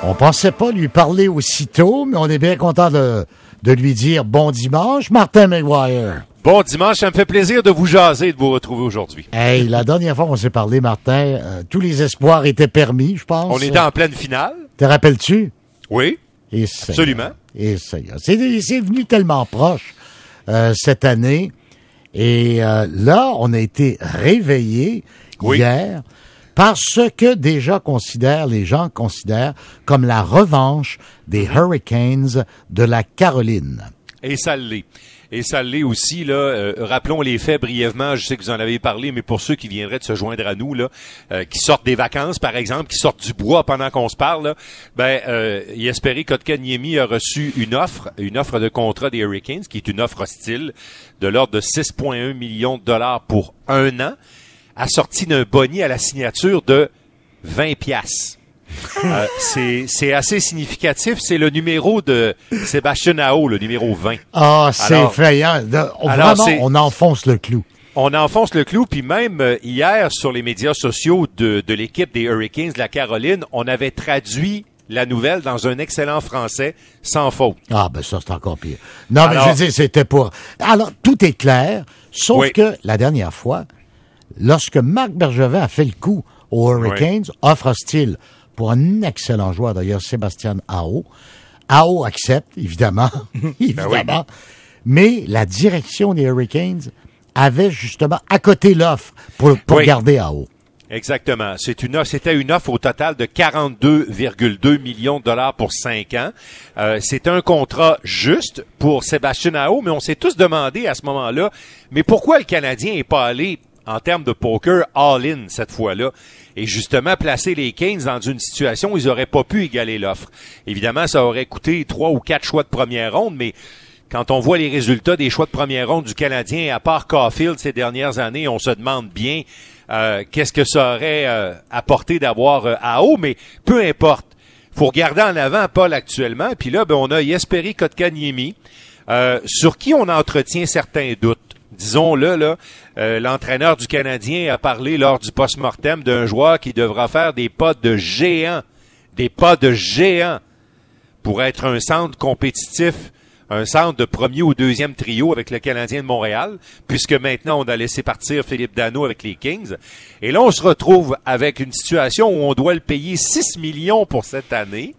On pensait pas lui parler aussitôt, mais on est bien content de lui dire bon dimanche, Martin McGuire. Bon dimanche, ça me fait plaisir de vous jaser et de vous retrouver aujourd'hui. Hey, la dernière fois qu'on s'est parlé, Martin, tous les espoirs étaient permis, je pense. On était en pleine finale. Te rappelles-tu? Oui, Et absolument. Et c'est venu tellement proche cette année. Et là, on a été réveillés hier parce que les gens considèrent comme la revanche des Hurricanes de la Caroline. Et ça l'est. Et ça l'est aussi, là. Rappelons les faits brièvement. Je sais que vous en avez parlé, mais pour ceux qui viendraient de se joindre à nous, là, qui sortent des vacances, par exemple, qui sortent du bois pendant qu'on se parle, là, Jesperi Kotkaniemi a reçu une offre de contrat des Hurricanes, qui est une offre hostile, de l'ordre de 6,1 millions de dollars pour 1 an, assorti d'un boni à la signature de 20 piastres. C'est assez significatif. C'est le numéro de Sébastien Aho, le numéro 20. Ah, c'est effrayant. On enfonce le clou. On enfonce le clou, puis même hier, sur les médias sociaux de l'équipe des Hurricanes de la Caroline, on avait traduit la nouvelle dans un excellent français, sans faute. Ah, ben ça, c'est encore pire. Non, mais je veux dire, c'était pas... Alors, tout est clair, sauf que la dernière fois, lorsque Marc Bergevin a fait le coup aux Hurricanes, offre hostile pour un excellent joueur, d'ailleurs, Sébastien Aho. Aho accepte, évidemment, évidemment. Mais la direction des Hurricanes avait justement à côté l'offre pour garder Aho. Exactement. C'était une offre au total de 42,2 millions de dollars pour 5 ans. C'est un contrat juste pour Sébastien Aho, mais on s'est tous demandé à ce moment-là, mais pourquoi le Canadien n'est pas allé en termes de poker all-in cette fois-là? Et justement, placer les Canes dans une situation où ils n'auraient pas pu égaler l'offre. Évidemment, ça aurait coûté 3 ou 4 choix de première ronde, mais quand on voit les résultats des choix de première ronde du Canadien, à part Caulfield ces dernières années, on se demande bien qu'est-ce que ça aurait apporté d'avoir Aho, mais peu importe. Faut regarder en avant, Paul, actuellement. Puis là, on a Jesperi Kotkaniemi, sur qui on entretient certains doutes. Disons-le, là, l'entraîneur du Canadien a parlé lors du post-mortem d'un joueur qui devra faire des pas de géant pour être un centre compétitif, un centre de premier ou deuxième trio avec le Canadien de Montréal, puisque maintenant on a laissé partir Philippe Danault avec les Kings. Et là, on se retrouve avec une situation où on doit le payer 6 millions pour cette année.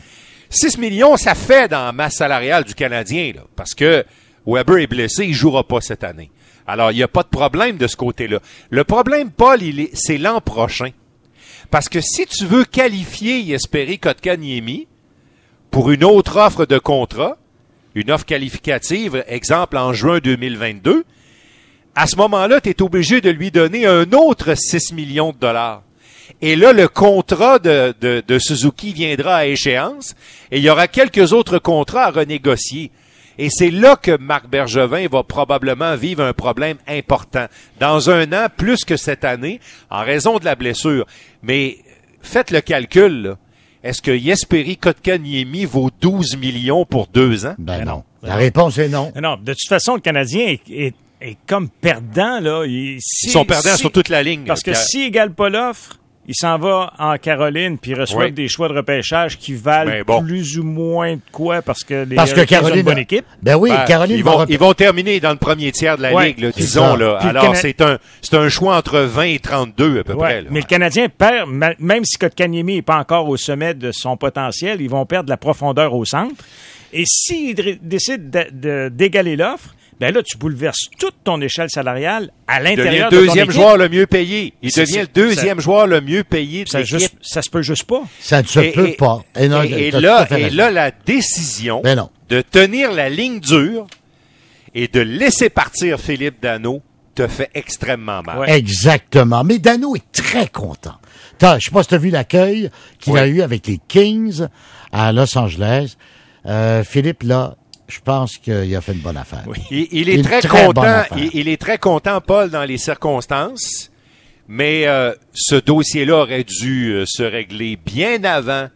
6 millions, ça fait dans la masse salariale du Canadien, là, parce que Weber est blessé, il jouera pas cette année. Alors, il n'y a pas de problème de ce côté-là. Le problème, Paul, c'est l'an prochain. Parce que si tu veux qualifier Jesperi Kotkaniemi pour une autre offre de contrat, une offre qualificative, exemple en juin 2022, à ce moment-là, tu es obligé de lui donner un autre 6 millions de dollars. Et là, le contrat de Suzuki viendra à échéance et il y aura quelques autres contrats à renégocier. Et c'est là que Marc Bergevin va probablement vivre un problème important. Dans 1 an, plus que cette année, en raison de la blessure. Mais faites le calcul, là. Est-ce que Jesperi Kotkaniemi vaut 12 millions pour 2 ans? Ben non. La réponse est non. Non, de toute façon, le Canadien est comme perdant, là. Ils sont perdants sur toute la ligne. Parce que s'il égale pas l'offre, il s'en va en Caroline puis il reçoit des choix de repêchage qui valent plus ou moins de quoi parce que Caroline ont une bonne équipe. Ben oui, Caroline ils vont terminer dans le premier tiers de la ligue, là, disons là. Puis alors c'est un choix entre 20 et 32 à peu près. Là. Mais le Canadien perd, même si Kotkaniemi n'est pas encore au sommet de son potentiel, ils vont perdre de la profondeur au centre. Et s'ils décident d'égaler l'offre, ben là, tu bouleverses toute ton échelle salariale à l'intérieur de ton équipe. Il devient le deuxième joueur le mieux payé. Il devient le deuxième joueur le mieux payé de l'équipe. Ça se peut juste pas. Ça ne se peut pas. Et là, la décision de tenir la ligne dure et de laisser partir Philippe Danault te fait extrêmement mal. Ouais. Exactement. Mais Danault est très content. Je sais pas si tu as vu l'accueil qu'il a eu avec les Kings à Los Angeles. Philippe, là, je pense qu'il a fait une bonne affaire. Oui. Il est très content. Il est très content, Paul, dans les circonstances. Mais ce dossier-là aurait dû se régler bien avant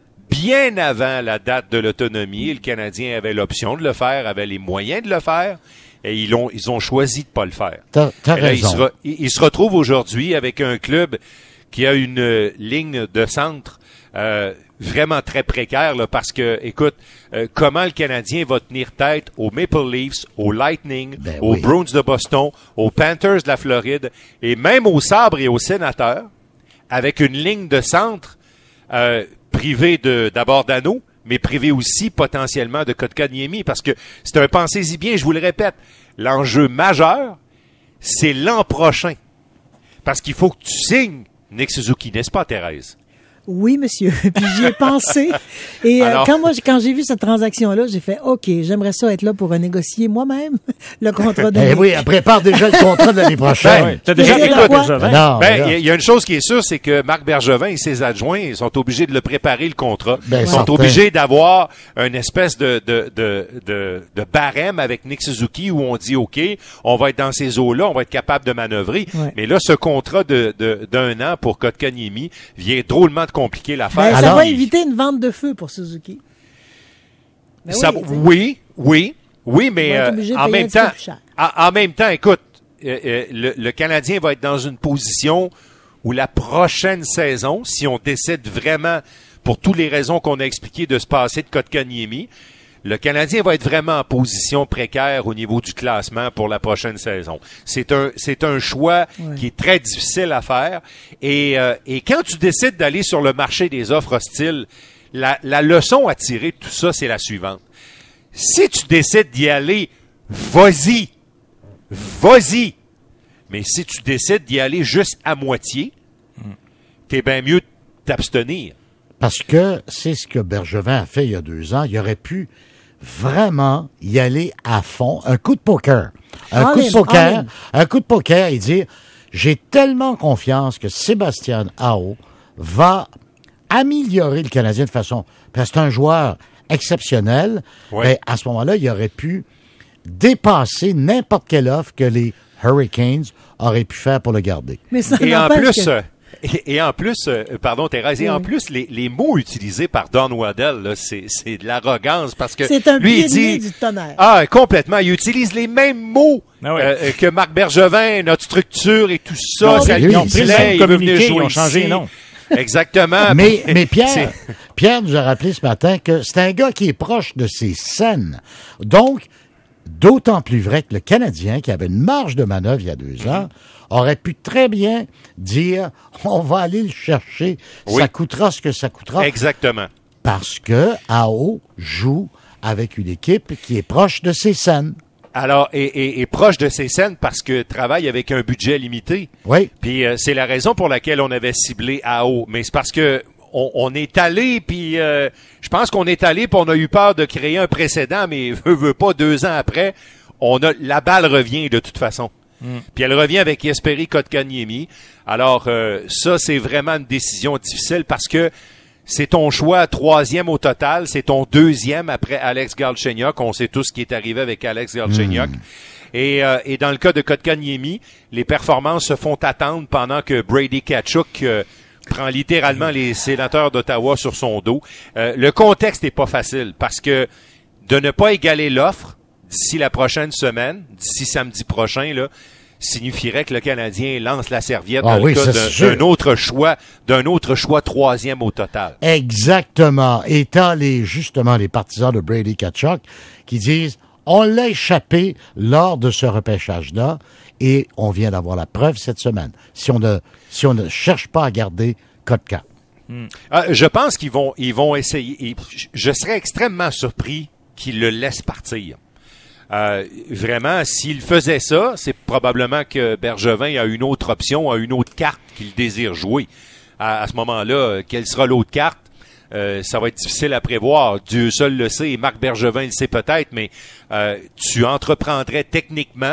la date de l'autonomie. Le Canadien avait l'option de le faire, avait les moyens de le faire. Et ils ont choisi de pas le faire. T'as raison. Il se retrouve aujourd'hui avec un club qui a une ligne de centre vraiment très précaire, là, parce que, écoute, comment le Canadien va tenir tête aux Maple Leafs, aux Lightning, aux Bruins de Boston, aux Panthers de la Floride, et même aux Sabres et aux Sénateurs, avec une ligne de centre privée d'abord d'Dano, mais privée aussi potentiellement de Kotkaniemi, parce que c'est un pensez-y bien, je vous le répète, l'enjeu majeur, c'est l'an prochain. Parce qu'il faut que tu signes Nick Suzuki, n'est-ce pas, Thérèse? Oui, monsieur. Puis j'y ai pensé. Et quand j'ai vu cette transaction-là, j'ai fait, OK, j'aimerais ça être là pour renégocier moi-même le contrat de Nick. Oui, elle prépare déjà le contrat de l'année prochaine. T'as déjà pris Bergevin? Il y a une chose qui est sûre, c'est que Marc Bergevin et ses adjoints sont obligés de le préparer, le contrat. Ils sont obligés d'avoir une espèce de barème avec Nick Suzuki où on dit, OK, on va être dans ces eaux-là, on va être capable de manœuvrer. Ouais. Mais là, ce contrat d'un an pour Kotkaniemi vient drôlement de compliquer l'affaire. Ça va éviter une vente de feu pour Suzuki. Oui, mais en même temps, écoute, le Canadien va être dans une position où la prochaine saison, si on décide vraiment, pour toutes les raisons qu'on a expliquées, de se passer de Kotkaniemi, le Canadien va être vraiment en position précaire au niveau du classement pour la prochaine saison. C'est un choix qui est très difficile à faire. Et quand tu décides d'aller sur le marché des offres hostiles, la leçon à tirer de tout ça, c'est la suivante. Si tu décides d'y aller, vas-y. Mais si tu décides d'y aller juste à moitié, t'es bien mieux de t'abstenir. Parce que c'est ce que Bergevin a fait il y a 2 ans. Il aurait pu vraiment y aller à fond. Un coup de poker. Un coup de poker et dire, j'ai tellement confiance que Sébastien Aho va améliorer le Canadien de façon... Parce que c'est un joueur exceptionnel. Ouais. Et à ce moment-là, il aurait pu dépasser n'importe quelle offre que les Hurricanes auraient pu faire pour le garder. Mais ça Et en plus, pardon Thérèse, et en plus, les mots utilisés par Don Waddell, là, c'est de l'arrogance parce que c'est un lui, il dit, du tonnerre. Complètement, il utilise les mêmes mots que Marc Bergevin, notre structure et tout ça. Non, ça ils ont pris le communiqué, ils ont changé, non. Exactement. Mais Pierre nous a rappelé ce matin que c'est un gars qui est proche de ses scènes. Donc, d'autant plus vrai que le Canadien, qui avait une marge de manœuvre il y a 2 ans, aurait pu très bien dire, on va aller le chercher, ça coûtera ce que ça coûtera. Exactement. Parce que Aho joue avec une équipe qui est proche de ses scènes. Alors, et proche de ses scènes parce que travaille avec un budget limité. Oui. Puis c'est la raison pour laquelle on avait ciblé Aho. Mais c'est parce que on est allé, puis je pense qu'on est allé, puis on a eu peur de créer un précédent, mais veut pas 2 ans après, la balle revient de toute façon. Puis elle revient avec Jesperi Kotkaniemi. Alors ça, c'est vraiment une décision difficile parce que c'est ton choix 3e au total, c'est ton 2e après Alex Galchenyuk. On sait tous ce qui est arrivé avec Alex Galchenyuk. Et dans le cas de Kotkaniemi, les performances se font attendre pendant que Brady Tkachuk prend littéralement les sénateurs d'Ottawa sur son dos. Le contexte n'est pas facile parce que de ne pas égaler l'offre d'ici la prochaine semaine, d'ici samedi prochain, là, signifierait que le Canadien lance la serviette dans le cas d'un autre choix 3e au total. Exactement. Et t'as justement les partisans de Brady Tkachuk qui disent on l'a échappé lors de ce repêchage-là et on vient d'avoir la preuve cette semaine. Si on ne cherche pas à garder Kotka. Je pense qu'ils vont essayer. Je serais extrêmement surpris qu'ils le laissent partir. Vraiment, s'il faisait ça, c'est probablement que Bergevin a une autre option, a une autre carte qu'il désire jouer. À ce moment-là, quelle sera l'autre carte? Ça va être difficile à prévoir. Dieu seul le sait et Marc Bergevin le sait peut-être, mais tu entreprendrais techniquement,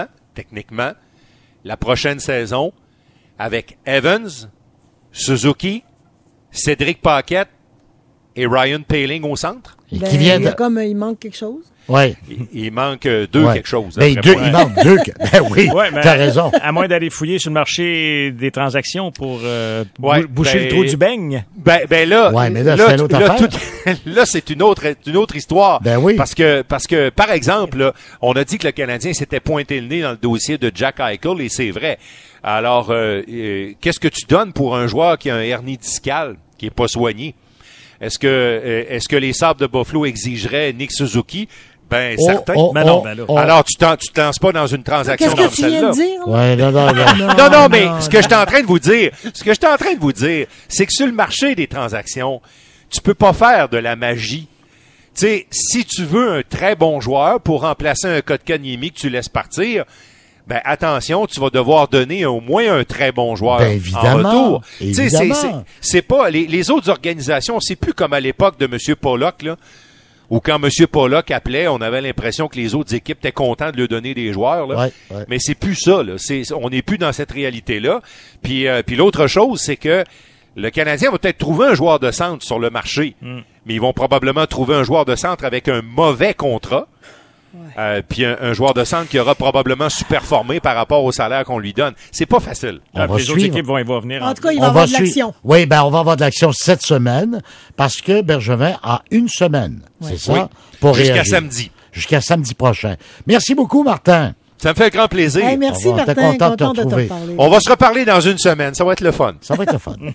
la prochaine saison avec Evans, Suzuki, Cédric Paquette et Ryan Poehling au centre. Il manque quelque chose. Oui. Il manque 2 quelque chose. Il manque 2. Oui, t'as raison. À moins d'aller fouiller sur le marché des transactions pour boucher le trou du beigne. Mais là, c'est une autre affaire. Là, c'est une autre histoire. Ben oui. Parce que, par exemple, là, on a dit que le Canadien s'était pointé le nez dans le dossier de Jack Eichel, et c'est vrai. Alors, qu'est-ce que tu donnes pour un joueur qui a un hernie discale, qui est pas soigné? Est-ce que les Sabres de Buffalo exigeraient Nick Suzuki? Ben, certain. Mais non, ben là. Alors, tu te lances pas dans une transaction Qu'est-ce comme que tu viens celle-là. de dire? Là? Ouais, Non, mais ce que je suis en train de vous dire, c'est que sur le marché des transactions, tu peux pas faire de la magie. Tu sais, si tu veux un très bon joueur pour remplacer un Kotkaniemi que tu laisses partir, ben attention, tu vas devoir donner au moins un très bon joueur en retour. Tu sais, c'est pas les autres organisations, c'est plus comme à l'époque de M. Pollock, là. Ou quand M. Pollock appelait, on avait l'impression que les autres équipes étaient contents de lui donner des joueurs. Là. Ouais. Mais c'est plus ça. Là. On n'est plus dans cette réalité-là. Puis l'autre chose, c'est que le Canadien va peut-être trouver un joueur de centre sur le marché. Mais ils vont probablement trouver un joueur de centre avec un mauvais contrat. Puis un joueur de centre qui aura probablement sous-performé par rapport au salaire qu'on lui donne. C'est pas facile. Les autres équipes vont venir. En tout cas, il va y avoir de l'action. Oui, ben on va avoir de l'action cette semaine parce que Bergevin a une semaine, c'est ça, pour jusqu'à réagir. samedi. Jusqu'à samedi prochain. Merci beaucoup, Martin. Ça me fait grand plaisir. Hey, merci, Martin. Content de te reparler. On va se reparler dans une semaine. Ça va être le fun. Ça va être le fun.